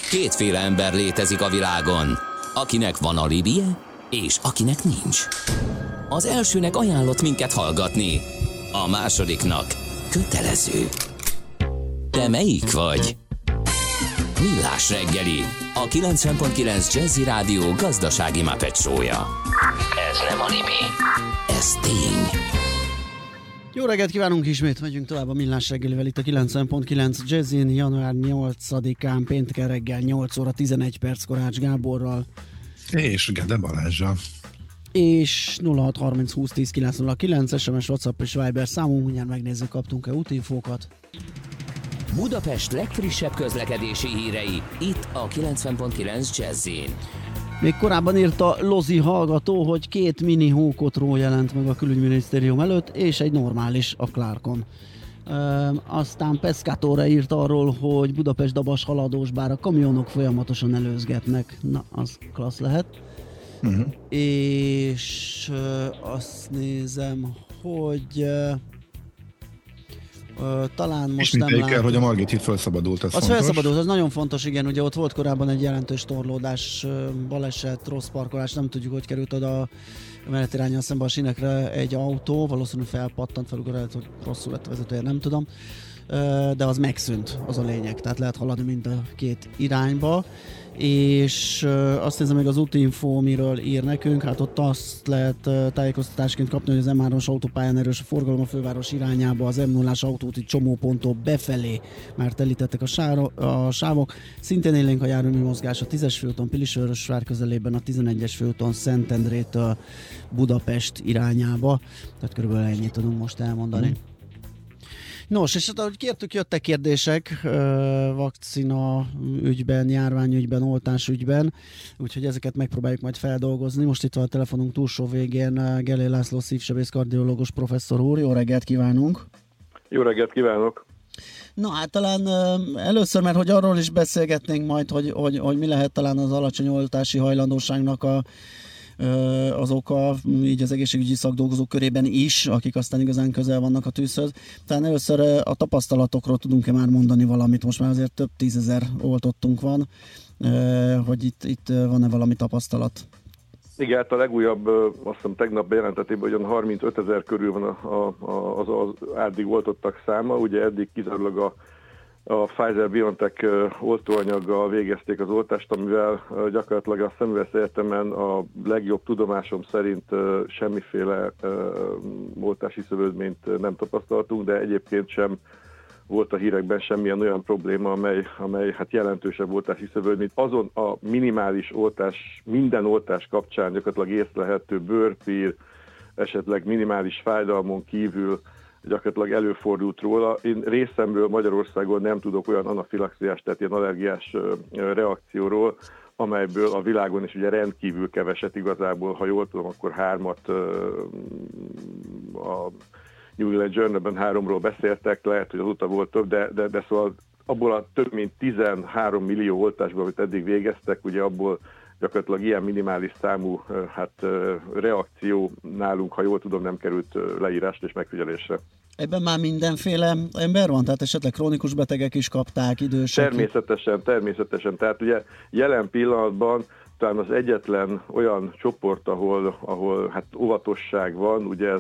Kétféle ember létezik a világon, akinek van alibije, és akinek nincs. Az elsőnek ajánlott minket hallgatni, a másodiknak kötelező. Te melyik vagy? Millás reggeli, a 90.9 Jazzy Rádió gazdasági Muppet show-ja. Ez nem anime, ez tény. Jó reggelt kívánunk, ismét megyünk tovább a Millás reggelivel itt a 90.9 Jazzin, január 8-án, pénteken reggel 8 óra 11 perc Korács Gáborral. És Gede Balázsa. És 0630 20 10 909 SMS, WhatsApp és Viber számunk, mindjárt megnézzük, kaptunk-e útinfókat. Budapest legfrissebb közlekedési hírei, itt a 90.9 Jazzin. Még korábban írta Lozi hallgató, hogy 2 mini hókotró jelent meg a külügyminisztérium előtt, és egy normális a Clarkon. Aztán Pescatóra írt arról, hogy Budapest-Dabas haladós, bár a kamionok folyamatosan előzgetnek. Na, az klassz lehet. És azt nézem, hogy talán most nem látom. Kell, hogy a Margit híd felszabadult, ez az fontos. felszabadult, az nagyon fontos, igen, ugye ott volt korábban egy jelentős torlódás, baleset, rossz parkolás, nem tudjuk, hogy került oda a menetiránnyal szembe a sínekre egy autó, valószínűleg felpattant fel, lehet, hogy rosszul lett a vezetője, nem tudom, de az megszűnt, az a lényeg, tehát lehet haladni mind a két irányba. És azt nézem, még az útinfo, miről ír nekünk, hát ott azt lehet tájékoztatásként kapni, hogy az M3-as autópályán erős a forgalom a főváros irányába, az M0-as autóúti csomóponttól befelé már telítettek a sávok. Szintén élénk a jármű mozgás a 10-es főúton Pilisvörösvár közelében, a 11-es főúton Szentendrétől Budapest irányába. Tehát körülbelül ennyit tudunk most elmondani. Nos, és hát ahogy kértük, jöttek kérdések vakcina ügyben, járványügyben, oltás ügyben, úgyhogy ezeket megpróbáljuk majd feldolgozni. Most itt van a telefonunk túlsó végén Gellé László szívsebész kardiológus professzor úr. Jó reggelt kívánunk! Jó reggelt kívánok! Na hát talán először, mert hogy arról is beszélgetnénk majd, hogy mi lehet talán az alacsony oltási hajlandóságnak az oka, így az egészségügyi szakdolgozók körében is, akik aztán igazán közel vannak a tűzhöz. Tehát először a tapasztalatokról tudunk-e már mondani valamit? Most már azért több tízezer oltottunk van, hogy itt van-e valami tapasztalat? Igen, hát a legújabb, azt hiszem tegnap bejelentetében, hogy 35 000 körül van az addig oltottak száma, ugye eddig kizárólag a Pfizer-BioNTech oltóanyaggal végezték az oltást, amivel gyakorlatilag a Szemüvesz Egyetemen a legjobb tudomásom szerint semmiféle oltási szövődményt nem tapasztaltunk, de egyébként sem volt a hírekben semmilyen olyan probléma, amely hát jelentősebb oltási szövődményt. Azon a minimális oltás, minden oltás kapcsán gyakorlatilag észlelhető bőrpír, esetleg minimális fájdalmon kívül gyakorlatilag előfordult róla. Én részemről Magyarországon nem tudok olyan anafilaxiás, tehát ilyen allergiás reakcióról, amelyből a világon is ugye rendkívül keveset igazából, ha jól tudom, akkor 3-at a New England Journal-ben 3-ról beszéltek, lehet, hogy azóta volt több, de szóval abból a több mint 13 millió oltásból, amit eddig végeztek, ugye abból gyakorlatilag ilyen minimális számú reakció nálunk, ha jól tudom, nem került leírásra és megfigyelésre. Ebben már mindenféle ember van? Tehát esetleg krónikus betegek is kapták, idősek? Természetesen. Tehát ugye jelen pillanatban talán az egyetlen olyan csoport, ahol hát óvatosság van, ugye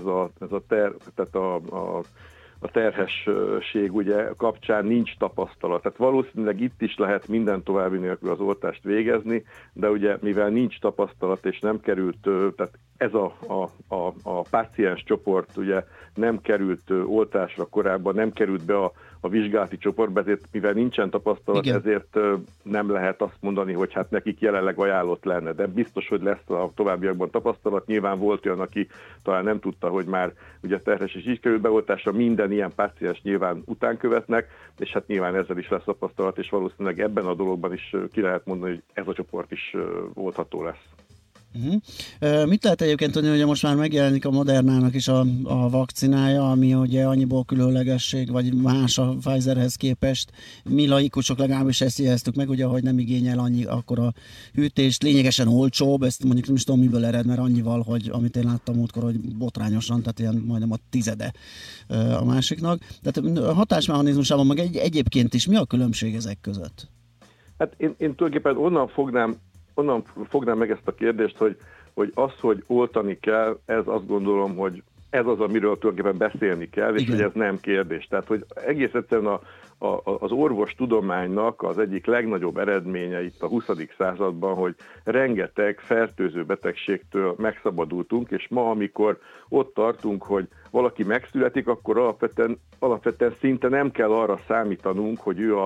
a terhesség ugye kapcsán nincs tapasztalat. Tehát valószínűleg itt is lehet minden további nélkül az oltást végezni, de ugye mivel nincs tapasztalat és nem került, tehát ez a páciens csoport ugye nem került oltásra korábban, nem került be a vizsgálati csoportba, ezért mivel nincsen tapasztalat, igen, ezért nem lehet azt mondani, hogy hát nekik jelenleg ajánlott lenne, de biztos, hogy lesz a továbbiakban tapasztalat. Nyilván volt olyan, aki talán nem tudta, hogy már ugye terhes és így került beoltásra, minden ilyen páciens nyilván után követnek, és hát nyilván ezzel is lesz tapasztalat, és valószínűleg ebben a dologban is ki lehet mondani, hogy ez a csoport is oltható lesz. Mit lehet egyébként tudni, hogy most már megjelenik a Modernának is a vakcinája, ami ugye annyiból különlegesség, vagy más a Pfizerhez képest. Mi laikusok legalábbis ezt jeleztük meg, ugye, hogy nem igényel akkor a hűtést, lényegesen olcsóbb, ezt mondjuk nem is tudom miből ered, mert annyival, hogy amit én láttam múltkor, hogy botrányosan, tehát ilyen majdnem a 10 a másiknak. Tehát a hatásmechanizmusában meg egyébként is mi a különbség ezek között? Hát én tulajdonképpen onnan fognám meg ezt a kérdést, hogy az, hogy oltani kell, ez azt gondolom, hogy ez az, amiről tulajdonképpen beszélni kell, és hogy ez nem kérdés. Tehát, hogy egész egyszerűen az orvostudománynak az egyik legnagyobb eredménye itt a 20. században, hogy rengeteg fertőző betegségtől megszabadultunk, és ma, amikor ott tartunk, hogy valaki megszületik, akkor alapvetően szinte nem kell arra számítanunk, hogy ő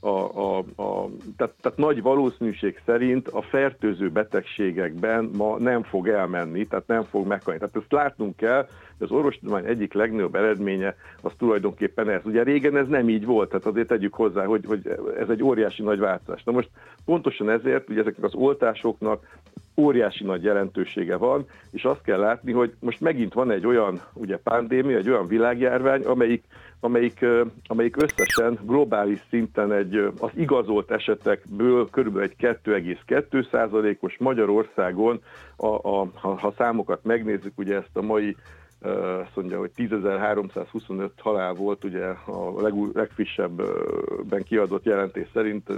tehát nagy valószínűség szerint a fertőző betegségekben ma nem fog elmenni, tehát nem fog meghalni. Tehát ezt látnunk kell, hogy az orvostudomány egyik legnagyobb eredménye az tulajdonképpen ez. Ugye régen ez nem így volt, tehát azért tegyük hozzá, hogy ez egy óriási nagy változás. Na most pontosan ezért, ugye ezeknek az oltásoknak óriási nagy jelentősége van, és azt kell látni, hogy most megint van egy olyan ugye pandémia, egy olyan világjárvány, amelyik összesen globális szinten az igazolt esetekből körülbelül egy 2,2%-os, Magyarországon, ha számokat megnézzük, ugye ezt a mai azt mondja, hogy 10.325 halál volt, ugye a legfrissebben kiadott jelentés szerint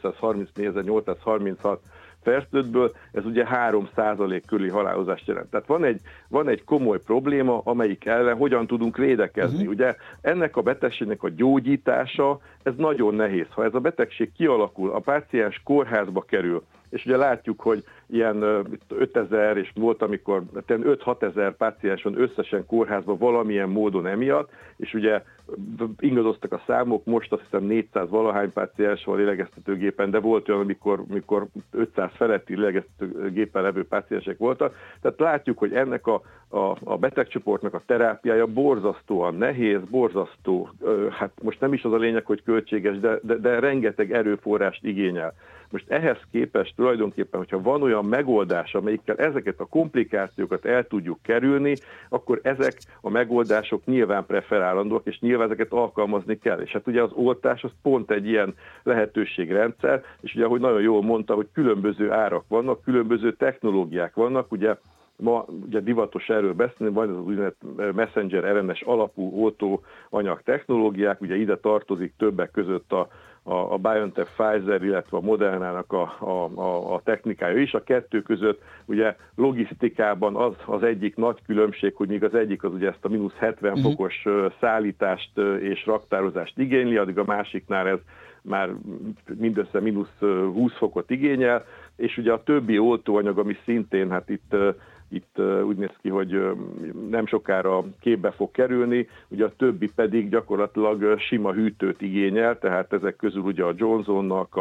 334.836 fertőzöttből, ez ugye 3% körüli halálozást jelent. Tehát van egy komoly probléma, amelyik ellen hogyan tudunk védekezni. Ugye ennek a betegségnek a gyógyítása, ez nagyon nehéz. Ha ez a betegség kialakul, a páciens kórházba kerül, és ugye látjuk, hogy ilyen 5000, és volt, amikor 5-6 ezer páciens van összesen kórházban valamilyen módon emiatt, és ugye ingadoztak a számok, most azt hiszem 400 valahány páciens van lélegeztetőgépen, de volt olyan, amikor 500 feletti lélegeztetőgépen levő páciensek voltak. Tehát látjuk, hogy ennek a betegcsoportnak a terápiája borzasztóan nehéz, borzasztó, hát most nem is az a lényeg, hogy költséges, de rengeteg erőforrást igényel. Most ehhez képest tulajdonképpen, hogyha van olyan megoldás, amelyikkel ezeket a komplikációkat el tudjuk kerülni, akkor ezek a megoldások nyilván preferálandóak, és nyilván ezeket alkalmazni kell. És hát ugye az oltás az pont egy ilyen lehetőségrendszer, és ugye, ahogy nagyon jól mondta, hogy különböző árak vannak, különböző technológiák vannak, ugye ma ugye divatos erről beszélni, van az úgynevezett messenger RNS alapú oltóanyag technológiák, ugye ide tartozik többek között a BioNTech, Pfizer, illetve a Modernának a technikája is. A kettő között ugye logisztikában az egyik nagy különbség, hogy még az egyik az ugye ezt a -70 fokos szállítást és raktározást igényli, addig a másiknál ez már mindössze -20 fokot igényel, és ugye a többi oltóanyag, ami szintén hát itt úgy néz ki, hogy nem sokára képbe fog kerülni, ugye a többi pedig gyakorlatilag sima hűtőt igényel, tehát ezek közül ugye a Johnsonnak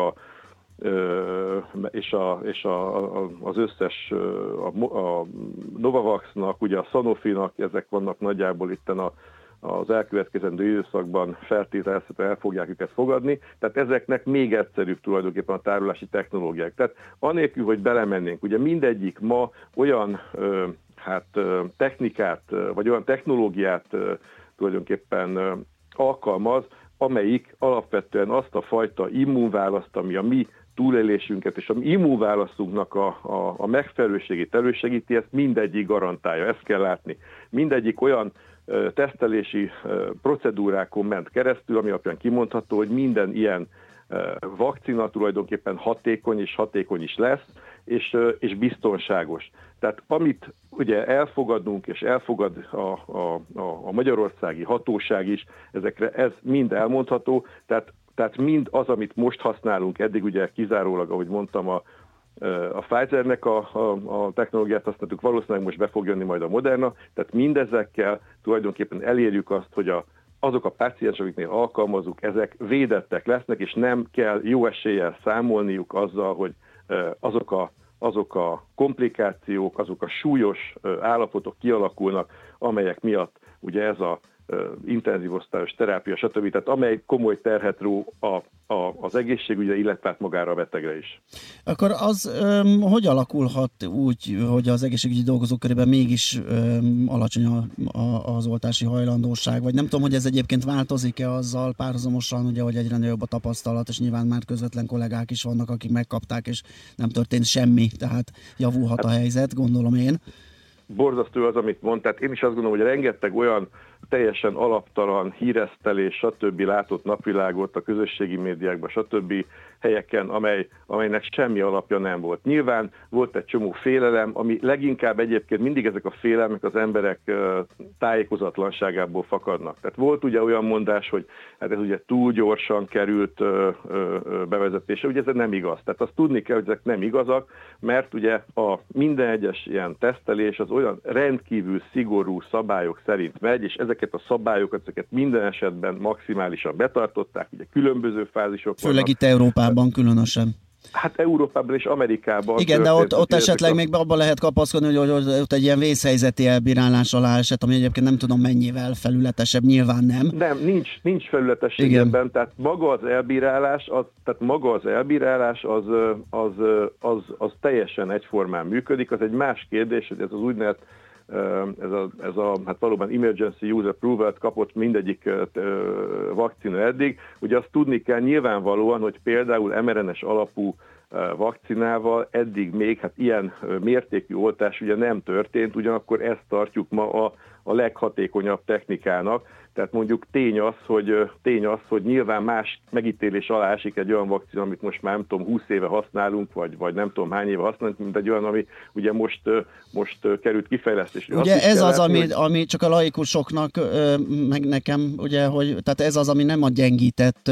az összes a Novavaxnak, ugye a Sanofinak, ezek vannak nagyjából itten az elkövetkezendő időszakban feltételezhetően el fogják őket fogadni, tehát ezeknek még egyszerűbb tulajdonképpen a tárolási technológiák. Tehát anélkül, hogy belemennénk, ugye mindegyik ma olyan technikát, vagy olyan technológiát tulajdonképpen alkalmaz, amelyik alapvetően azt a fajta immunválaszt, ami a mi túlélésünket és a mi immunválaszunknak a megfelelőségét elősegíti, ezt mindegyik garantálja, ezt kell látni. Mindegyik olyan tesztelési procedúrákon ment keresztül, ami alapján kimondható, hogy minden ilyen vakcina tulajdonképpen hatékony is lesz, és biztonságos. Tehát amit ugye elfogadnunk, és elfogad a magyarországi hatóság is, ezekre ez mind elmondható, tehát mind az, amit most használunk, eddig ugye kizárólag, ahogy mondtam, a Pfizernek a technológiát használtuk, valószínűleg most be fog jönni majd a Moderna, tehát mindezekkel tulajdonképpen elérjük azt, hogy azok a páciensek, akiknél alkalmazunk, ezek védettek lesznek, és nem kell jó eséllyel számolniuk azzal, hogy azok a komplikációk, azok a súlyos állapotok kialakulnak, amelyek miatt ugye ez a intenzív osztályos terápia, stb. Tehát amely komoly terhet ró az egészségügyre, illetve magára a betegre is. Akkor az hogy alakulhat úgy, hogy az egészségügyi dolgozók körében mégis alacsony az oltási hajlandóság, vagy nem tudom, hogy ez egyébként változik-e azzal párhuzamosan, ugye, hogy egyre nagyobb a tapasztalat, és nyilván már közvetlen kollégák is vannak, akik megkapták, és nem történt semmi, tehát javulhat a helyzet, gondolom én. Borzasztó az, amit mond, tehát én is azt gondolom, hogy rengeteg olyan teljesen alaptalan híresztelés, stb. Látott napvilágot a közösségi médiákban, stb. helyeken, amelynek semmi alapja nem volt. Nyilván volt egy csomó félelem, ami leginkább egyébként mindig ezek a félelmek az emberek tájékozatlanságából fakadnak. Tehát volt ugye olyan mondás, hogy hát ez ugye túl gyorsan került bevezetése, ugye ez nem igaz. Tehát azt tudni kell, hogy ezek nem igazak, mert ugye a minden egyes ilyen tesztelés az olyan rendkívül szigorú szabályok szerint megy, és ezeket a szabályokat, ezeket minden esetben maximálisan betartották, ugye különböző fázisok vannak. Főleg itt Európában különösen. Hát Európában és Amerikában. Igen, de ott esetleg még abban lehet kapaszkodni, hogy ott egy ilyen vészhelyzeti elbírálás alá esett, ami egyébként nem tudom mennyivel felületesebb, nyilván nem. Nem, nincs felületesség ebben, tehát maga az elbírálás az teljesen egyformán működik, az egy más kérdés, hogy ez az úgynevezett hát valóban Emergency Use Approval-t kapott mindegyik vakcina eddig. Ugye azt tudni kell nyilvánvalóan, hogy például mRNA-s alapú vakcinával eddig még hát ilyen mértékű oltás ugye nem történt, ugyanakkor ezt tartjuk ma a leghatékonyabb technikának. Tehát mondjuk tény az, hogy nyilván más megítélés alá esik egy olyan vakcina, amit most már nem tudom 20 éve használunk, vagy nem tudom hány éve használunk, mint egy olyan, ami ugye most került kifejlesztésre. Ugye ez az, ami csak a laikusoknak, meg nekem, ugye, hogy tehát ez az, ami nem a gyengített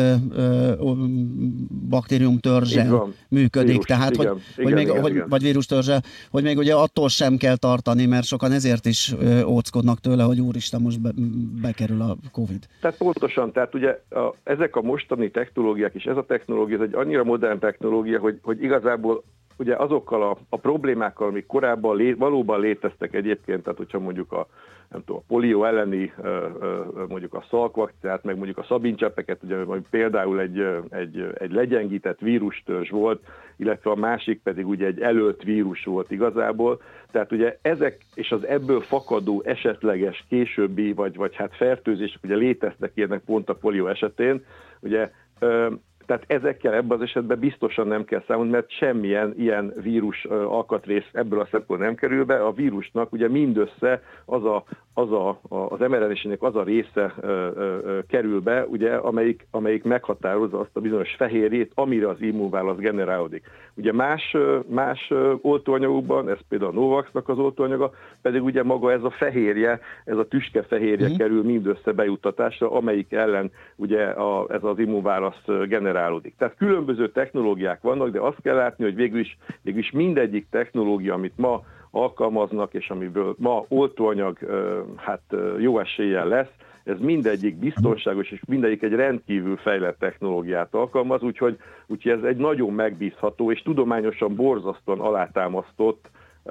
baktérium törzsel működik, vírus, tehát igen. Vagy vírus törzsel, hogy még ugye attól sem kell tartani, mert sokan ezért is óckodnak tőle, hogy úristen, most bekerül a Covid. Tehát pontosan, tehát ugye ezek a mostani technológiák, és ez a technológia, ez egy annyira modern technológia, hogy igazából ugye azokkal a problémákkal, amik korábban valóban léteztek egyébként, tehát hogyha mondjuk a polió elleni, mondjuk a szalkvakcinát, meg mondjuk a szabincseppeket, ugye például egy legyengített vírustörzs volt, illetve a másik pedig ugye egy elölt vírus volt igazából. Tehát ugye ezek és az ebből fakadó esetleges későbbi, vagy hát fertőzések ugye léteztek ilyenek pont a polió esetén, ugye tehát ezekkel ebben az esetben biztosan nem kell számolni, mert semmilyen ilyen vírus alkatrész ebből a szempontból nem kerül be. A vírusnak ugye mindössze az mRNA-nek az a része kerül be, ugye, amelyik meghatározza azt a bizonyos fehérjét, amire az immunválasz generálódik. Ugye más oltóanyagokban, ez például a Novavaxnak az oltóanyaga, pedig ugye maga ez a fehérje, ez a tüskefehérje kerül mindössze bejuttatásra, amelyik ellen ugye ez az immunválasz generálódik. Tehát különböző technológiák vannak, de azt kell látni, hogy végül is mindegyik technológia, amit ma alkalmaznak, és amiből ma oltóanyag jó eséllyel lesz, ez mindegyik biztonságos, és mindegyik egy rendkívül fejlett technológiát alkalmaz, úgyhogy ez egy nagyon megbízható, és tudományosan borzasztóan alátámasztott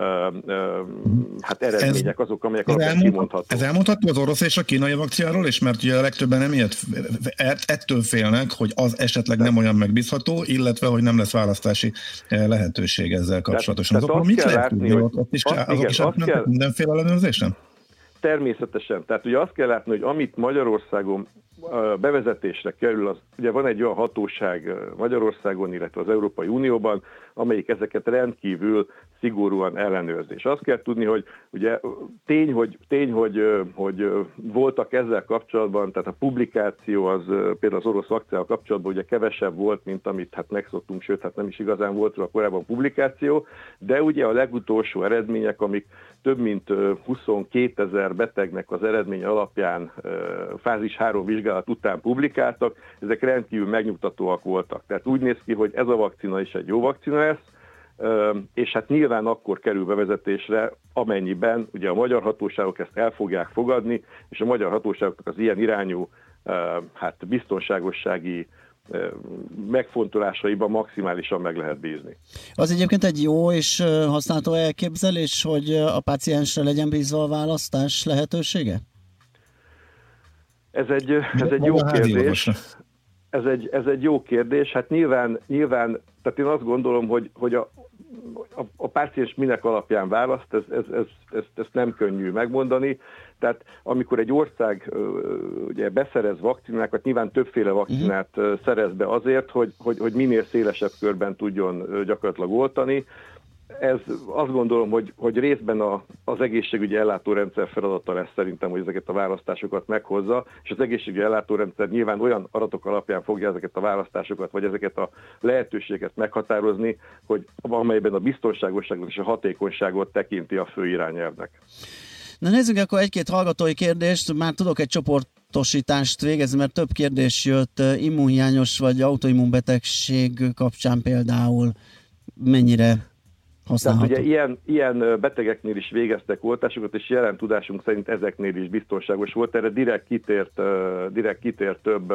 eredmények azok, amelyek alapján kimondható. Ez elmondható az orosz és a kínai vakcináról, és mert ugye a legtöbben emiatt ettől félnek, hogy az esetleg nem olyan megbízható, illetve hogy nem lesz választási lehetőség ezzel kapcsolatosan. Azok mit lehet tudni, azok is átmentek mindenféle ellenőrzésen? Természetesen. Tehát ugye azt kell látni, hogy amit Magyarországon bevezetésre kerül, az ugye van egy olyan hatóság Magyarországon, illetve az Európai Unióban, amelyik ezeket rendkívül szigorúan ellenőrzés. Azt kell tudni, hogy ugye tény, hogy voltak ezzel kapcsolatban, tehát a publikáció az például az orosz vakcinával kapcsolatban ugye kevesebb volt, mint amit hát megszoktunk, sőt, hát nem is igazán volt róla korábban publikáció, de ugye a legutolsó eredmények, amik több mint 22 000 betegnek az eredmény alapján fázis 3 vizsgálat után publikáltak, ezek rendkívül megnyugtatóak voltak. Tehát úgy néz ki, hogy ez a vakcina is egy jó vakcina lesz, és hát nyilván akkor kerül bevezetésre, amennyiben ugye a magyar hatóságok ezt el fogják fogadni, és a magyar hatóságoknak az ilyen irányú biztonságossági megfontolásaiban maximálisan meg lehet bízni. Az egyébként egy jó és használható elképzelés, hogy a páciensre legyen bízva a választás lehetősége? Ez egy jó kérdés. Ez egy jó kérdés. Hát nyilván, tehát én azt gondolom, hogy a páciens minek alapján választ, ezt nem könnyű megmondani. Tehát amikor egy ország ugye beszerez vakcinákat, nyilván többféle vakcinát szerez be azért, hogy minél szélesebb körben tudjon gyakorlatilag oltani. ez azt gondolom, hogy részben az egészségügyi ellátórendszer feladata lesz szerintem, hogy ezeket a választásokat meghozza, és az egészségügyi ellátórendszer nyilván olyan adatok alapján fogja ezeket a választásokat, vagy ezeket a lehetőségeket meghatározni, hogy amelyben a biztonságosságot és a hatékonyságot tekinti a fő irányelvnek. Na nézzük akkor egy-két hallgatói kérdést, már tudok egy csoportosítást végezni, mert több kérdés jött immunhiányos vagy autoimmunbetegség kapcsán például, mennyire használható. Tehát ugye ilyen betegeknél is végeztek oltásokat, és jelen tudásunk szerint ezeknél is biztonságos volt. Erre direkt kitért több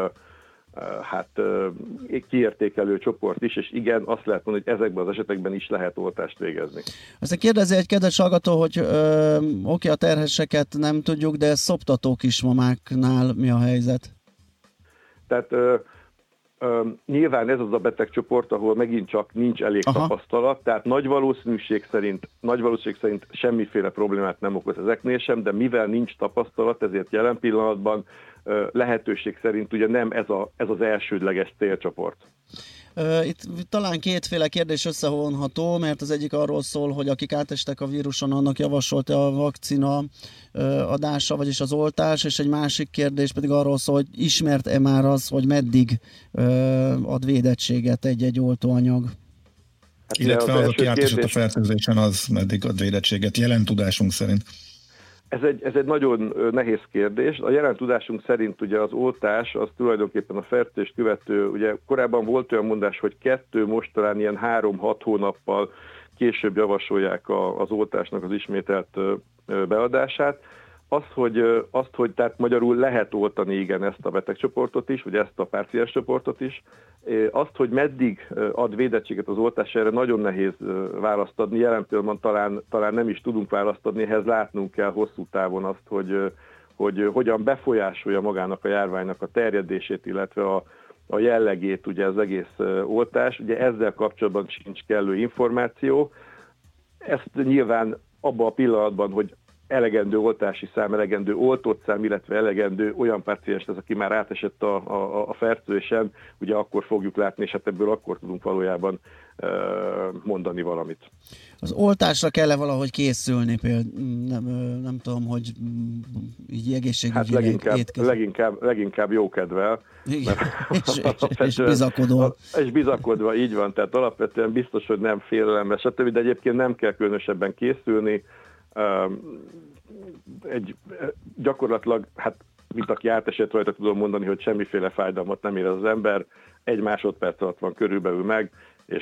kiértékelő csoport is, és igen, azt lehet mondani, hogy ezekben az esetekben is lehet oltást végezni. Aztán kérdezi egy kedves hallgató, hogy oké, a terheseket nem tudjuk, de szoptató kismamáknál mi a helyzet? Tehát nyilván ez az a betegcsoport, ahol megint csak nincs elég tapasztalat, tehát nagy valószínűség szerint semmiféle problémát nem okoz ezeknél sem, de mivel nincs tapasztalat, ezért jelen pillanatban lehetőség szerint ugye nem ez az elsődleges célcsoport. Itt talán kétféle kérdés összevonható, mert az egyik arról szól, hogy akik átestek a víruson, annak javasolta a vakcina adása, vagyis az oltás, és egy másik kérdés pedig arról szól, hogy ismert-e már az, hogy meddig ad védettséget egy oltóanyag. Hát illetve az, aki átesett a fertőzésen, az meddig ad védettséget, jelen tudásunk szerint. Ez egy nagyon nehéz kérdés. A jelen tudásunk szerint ugye az oltás az tulajdonképpen a fertőzést követő, ugye korábban volt olyan mondás, hogy 2, most talán ilyen 3-6 hónappal később javasolják az oltásnak az ismételt beadását. Azt, hogy tehát magyarul lehet oltani igen ezt a betegcsoportot is, vagy ezt a páciens csoportot is. Azt, hogy meddig ad védettséget az oltás, erre nagyon nehéz választ adni. Jelen pillanatban talán nem is tudunk választ adni, ehhez látnunk kell hosszú távon azt, hogy hogyan befolyásolja magának a járványnak a terjedését, illetve a jellegét ugye az egész oltás. Ugye ezzel kapcsolatban sincs kellő információ. Ezt nyilván abban a pillanatban, hogy elegendő oltási szám, elegendő oltott szám, illetve elegendő olyan páciens az, aki már átesett a fertőzésen, ugye akkor fogjuk látni, és hát ebből akkor tudunk valójában mondani valamit. Az oltásra kell-e valahogy készülni például? Nem tudom, hogy így egészségügyileg leginkább jókedvel. És bizakodva. És bizakodva, így van. Tehát alapvetően biztos, hogy nem félelemmel, stb. De egyébként nem kell különösebben készülni. Gyakorlatilag, hát mint aki átesett rajta, tudom mondani, hogy semmiféle fájdalmat nem érez az ember, 1 másodperc alatt van körülbelül meg,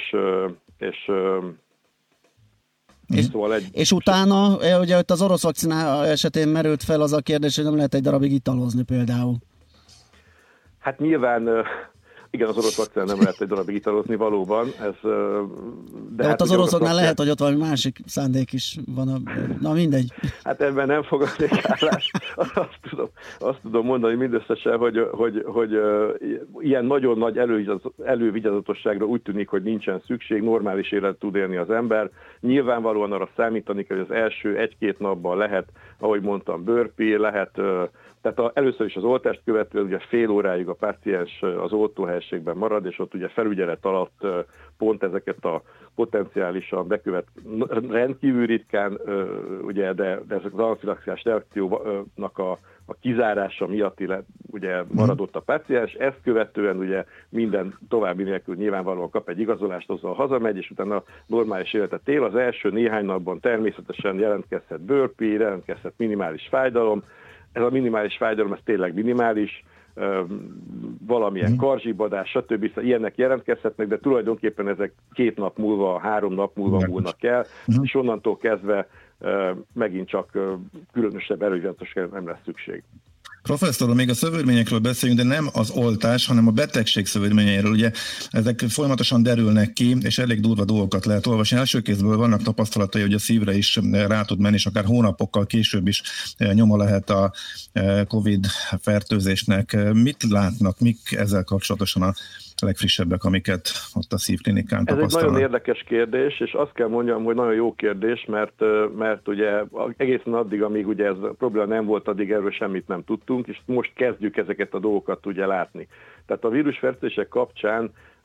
és utána, ugye ott az orosz vakcina esetén merült fel az a kérdés, hogy nem lehet egy darabig italozni például. Hát nyilván igen, az orosz vakcinán nem lehet egy darabig italozni, valóban. De hát az oroszoknál lehet, hogy ott valami másik szándék is van. Na mindegy. Hát ebben nem fogadnék állást. Azt tudom mondani mindösszesen, hogy ilyen nagyon nagy elővigyázatosságra úgy tűnik, hogy nincsen szükség, normális élet tud élni az ember. Nyilvánvalóan arra számítani kell, hogy az első 1-2 napban lehet, ahogy mondtam, bőrpé, lehet. Tehát először is az oltást követően ugye fél óráig a páciens az oltóhelyiségben marad, és ott ugye felügyelet alatt pont ezeket a potenciálisan rendkívül ritkán, ugye, de ezek az anafilaxiás reakciónak a kizárása miatt ugye maradott a páciens. Ezt követően ugye minden további nélkül nyilvánvalóan kap egy igazolást, azzal hazamegy, és utána normális életet él. Az első néhány napban természetesen jelentkezhet bőrpé, jelentkezhet minimális fájdalom. Ez a minimális fájdalom, ez tényleg minimális, valamilyen karzsibadás, stb. Ilyenek jelentkezhetnek, de tulajdonképpen ezek 2 nap múlva, 3 nap múlva múlnak el, és onnantól kezdve megint csak különösebb elővigyázatosságra nem lesz szükség. Professzor, még a szövődményekről beszéljünk, de nem az oltás, hanem a betegség szövődményeiről. Ugye ezek folyamatosan derülnek ki, és elég durva dolgokat lehet olvasni. Első kézből vannak tapasztalatai, hogy a szívre is rá tud menni, és akár hónapokkal később is nyoma lehet a COVID fertőzésnek. Mit látnak, mik ezzel kapcsolatosan a legfrissebbek, amiket ott a szívklinikán tapasztalnak? Ez egy nagyon érdekes kérdés, és azt kell mondjam, hogy nagyon jó kérdés, mert ugye egészen addig, amíg ugye ez a probléma nem volt, addig erről semmit nem tudtunk, és most kezdjük ezeket a dolgokat ugye látni. Tehát a vírusfertőzések kapcsán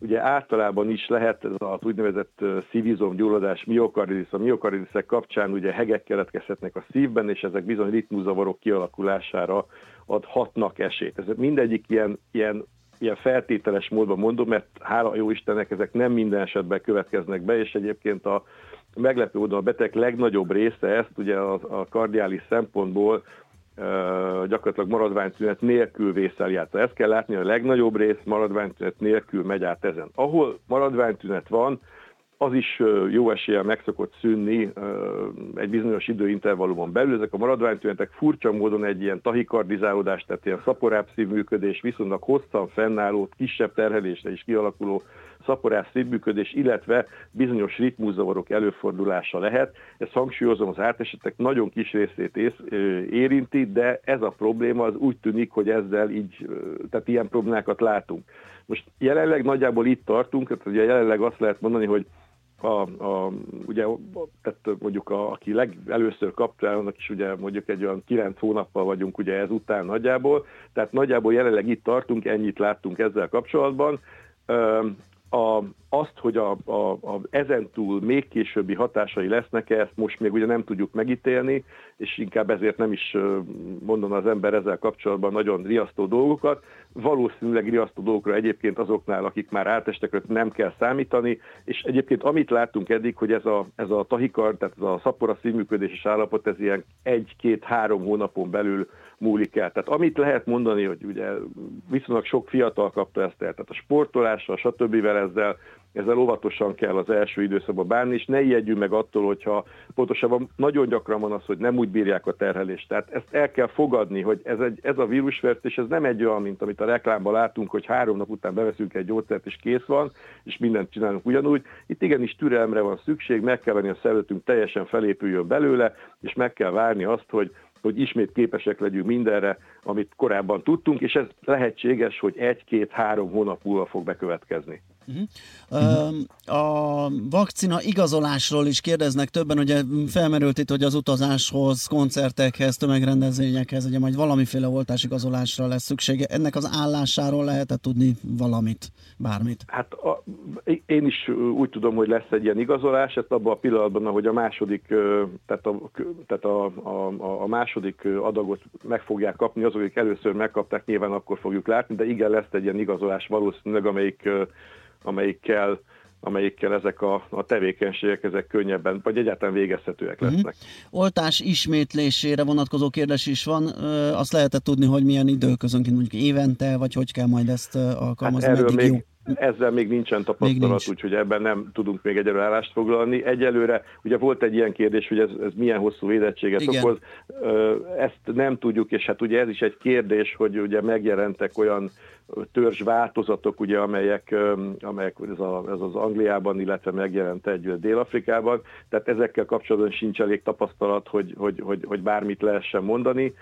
ugye általában is lehet ez az úgynevezett szívizomgyulladás, miokarditis. A miokarditiszek kapcsán ugye hegek keletkezhetnek a szívben, és ezek bizony ritmuszavarok kialakulására hatnak esélyt. Ez mindegyik ilyen feltételes módban mondom, mert hála jó Istennek ezek nem minden esetben következnek be, és egyébként a meglepő módon a beteg legnagyobb része ezt ugye a kardiális szempontból gyakorlatilag maradványtünet nélkül vészel át. Ezt kell látni, a legnagyobb rész maradványtünet nélkül megy át ezen. Ahol maradványtünet van, az is jó eséllyel meg szokott szűnni egy bizonyos időintervallumon belül. Ezek a maradványtünetek furcsa módon egy ilyen tahikardizálódás, tehát ilyen szaporább szívműködés, viszonylag hosszan fennálló, kisebb terhelésre is kialakuló szaporább szívműködés, illetve bizonyos ritmuszavarok előfordulása lehet. Ezt hangsúlyozom, az átesetek nagyon kis részét érinti, de ez a probléma az úgy tűnik, hogy ezzel így, tehát ilyen problémákat látunk. Most jelenleg nagyjából itt tartunk, tehát ugye jelenleg azt lehet mondani, hogy ugye, tehát mondjuk aki először kapta, annak is ugye mondjuk egy olyan 9 hónappal vagyunk ugye ezután nagyjából, tehát nagyjából jelenleg itt tartunk, ennyit láttunk ezzel kapcsolatban. Azt, hogy ezentúl még későbbi hatásai lesznek-e, ezt most még ugye nem tudjuk megítélni, és inkább ezért nem is mondana az ember ezzel kapcsolatban nagyon riasztó dolgokat. Valószínűleg riasztó dolgokra egyébként azoknál, akik már átestek, nem kell számítani, és egyébként amit láttunk eddig, hogy ez a tahikard, tehát ez a szapora szívműködéses állapot, ez ilyen 1-2-3 hónapon belül múlik el. Tehát amit lehet mondani, hogy ugye viszonylag sok fiatal kapta ezt el, tehát a sportolással, stb. Ezzel óvatosan kell az első időszakban bánni, és ne ijedjünk meg attól, hogyha pontosabban nagyon gyakran van az, hogy nem úgy bírják a terhelést. Tehát ezt el kell fogadni, hogy ez a vírusfertőzés, ez nem egy olyan, mint amit a reklámban látunk, hogy 3 nap után beveszünk egy gyógyszert, és kész van, és mindent csinálunk ugyanúgy. Itt igenis türelemre van szükség, meg kell venni a szervezetünk teljesen felépüljön belőle, és meg kell várni azt, hogy ismét képesek legyünk mindenre, amit korábban tudtunk, és ez lehetséges, hogy 1-2-3 hónap múlva fog bekövetkezni. A vakcina igazolásról is kérdeznek többen, ugye felmerült itt, hogy az utazáshoz, koncertekhez, tömegrendezvényekhez, ugye majd valamiféle oltásigazolásra lesz szüksége. Ennek az állásáról lehet tudni valamit, bármit? Hát én is úgy tudom, hogy lesz egy ilyen igazolás, ezt abban a pillanatban, ahogy a második, tehát a második adagot meg fogják kapni, azok, akik először megkapták, nyilván akkor fogjuk látni, de igen, lesz egy ilyen igazolás valószínűleg, amelyikkel ezek a tevékenységek, ezek könnyebben, vagy egyáltalán végezhetőek lesznek. Oltás ismétlésére vonatkozó kérdés is van. Azt lehetett tudni, hogy milyen időközönként, mondjuk évente, vagy hogy kell majd ezt alkalmazni? Hát ezzel még nincsen tapasztalat, úgyhogy ebben nem tudunk még egyelőre állást foglalni. Egyelőre, ugye volt egy ilyen kérdés, hogy ez milyen hosszú védettséget okoz. Ezt nem tudjuk, és hát ugye ez is egy kérdés, hogy ugye megjelentek olyan törzsváltozatok, ugye, amelyek ez az Angliában, illetve megjelent egy Dél-Afrikában, tehát ezekkel kapcsolatban sincs elég tapasztalat, hogy bármit lehessen mondani.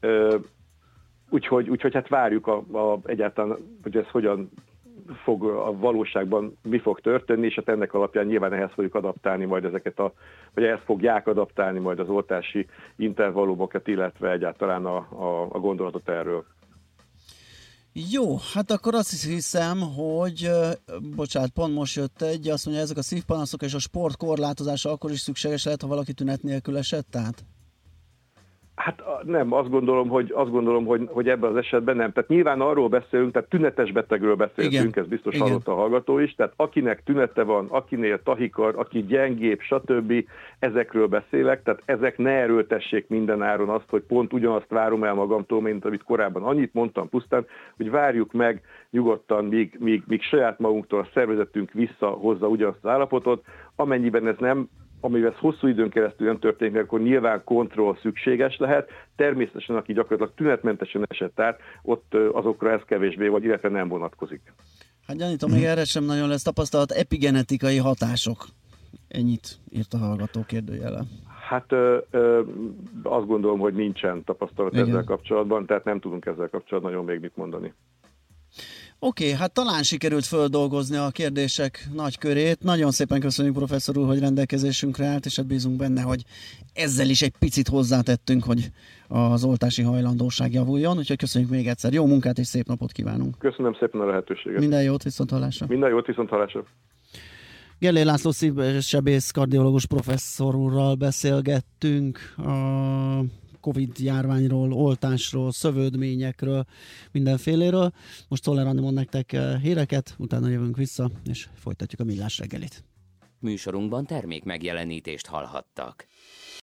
Úgyhogy hát várjuk egyáltalán, hogy ez hogyan fog a valóságban mi fog történni, és hát ennek alapján nyilván ehhez fogjuk adaptálni majd vagy ehhez fogják adaptálni majd az oltási intervallumokat, illetve egyáltalán a gondolatot erről. Jó, hát akkor azt hiszem, hogy bocsánat, pont most jött egy, azt mondja, ezek a szívpanaszok és a sport korlátozása akkor is szükséges lehet, ha valaki tünet nélkül esett, tehát? Hát nem, azt gondolom, hogy ebben az esetben nem. Tehát nyilván arról beszélünk, tehát tünetes betegről beszélünk, ez biztos hallott a hallgató is, tehát akinek tünete van, akinél tahikard, aki gyengébb, stb. Ezekről beszélek, tehát ezek ne erőltessék minden áron azt, hogy pont ugyanazt várom el magamtól, mint amit korábban. Annyit mondtam pusztán, hogy várjuk meg nyugodtan, míg saját magunktól a szervezetünk visszahozza ugyanazt az állapotot, amennyiben amivel ez hosszú időn keresztül nem történik, akkor nyilván kontroll szükséges lehet. Természetesen, aki gyakorlatilag tünetmentesen esett át, ott azokra ez kevésbé, vagy illetve nem vonatkozik. Hát gyanítom, még erre sem nagyon lesz tapasztalat. Epigenetikai hatások. Ennyit írt a hallgató kérdőjele. Hát azt gondolom, hogy nincsen tapasztalat ezzel kapcsolatban, tehát nem tudunk ezzel kapcsolatban nagyon még mit mondani. Oké, hát talán sikerült földolgozni a kérdések nagy körét. Nagyon szépen köszönjük, professzor úr, hogy rendelkezésünkre állt, és hát bízunk benne, hogy ezzel is egy picit hozzátettünk, hogy az oltási hajlandóság javuljon. Úgyhogy köszönjük még egyszer. Jó munkát és szép napot kívánunk. Köszönöm szépen a lehetőséget. Minden jót, viszonthallásra. Minden jót, viszonthallásra. Gellér László szívsebész kardiológus professzor úrral beszélgettünk a Covid-járványról, oltásról, szövődményekről, mindenféléről. Most Szoller Andi mond nektek híreket, utána jövünk vissza, és folytatjuk a Millás reggelit. Műsorunkban termék megjelenítést hallhattak.